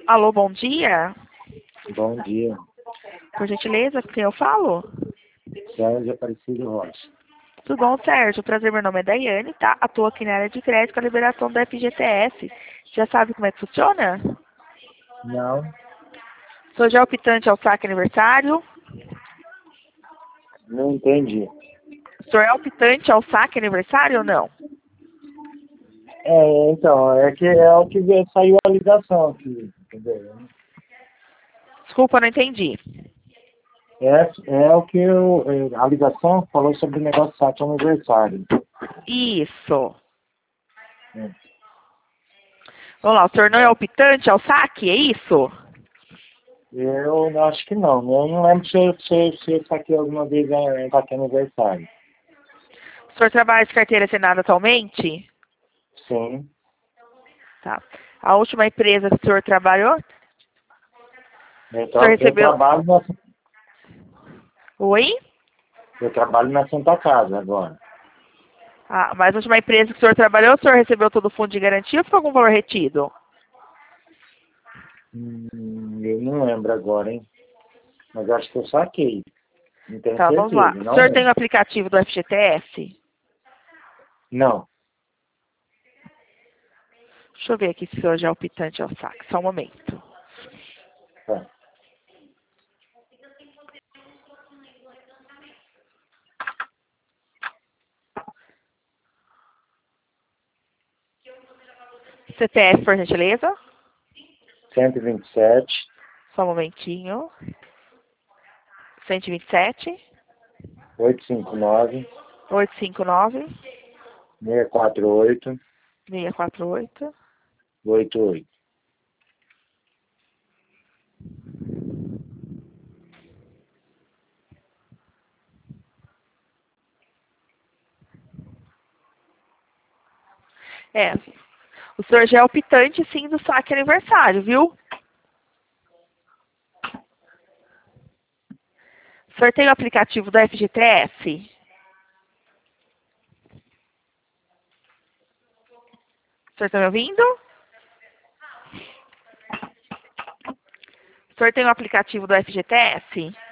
Alô, bom dia. Bom dia. Por gentileza, com quem eu falo? Sérgio Aparecido Rocha. Tudo bom, Sérgio? Prazer, meu nome é Daiane, tá? Atuo aqui na área de crédito com a liberação da FGTS. Já sabe como é que funciona? Não, Sou já optante ao saque aniversário. não entendi. O senhor é optante ao saque aniversário ou não? Então, é o que saiu a ligação aqui, entendeu? Desculpa, não entendi. É o que a ligação falou sobre o negócio de saque aniversário. Isso. É. Vamos lá, o senhor não é optante ao saque, é isso? Eu acho que não. Eu não lembro se eu saquei alguma vez saque aniversário. O senhor trabalha de carteira assinada atualmente? Sim. Tá. A última empresa que o senhor trabalhou? O senhor Eu recebeu... Oi? eu trabalho na Santa Casa agora. Ah, mas a última empresa que o senhor trabalhou, o senhor recebeu todo o fundo de garantia ou foi algum valor retido? Eu não lembro agora, hein? Mas acho que eu saquei. Não tenho Tá, vamos lá. certeza, O não senhor tem o lembro. aplicativo do FGTS? Não. Deixa eu ver aqui se o senhor já é optante ao saque. Só um momento. Tá. CPF, por gentileza. 127, Só um momentinho. 127, 859, 859, 648, 648. 88. É. O senhor já é optante, sim, do saque aniversário, viu? O senhor tem o aplicativo do FGTS? O senhor está me ouvindo? O senhor tem o aplicativo do FGTS?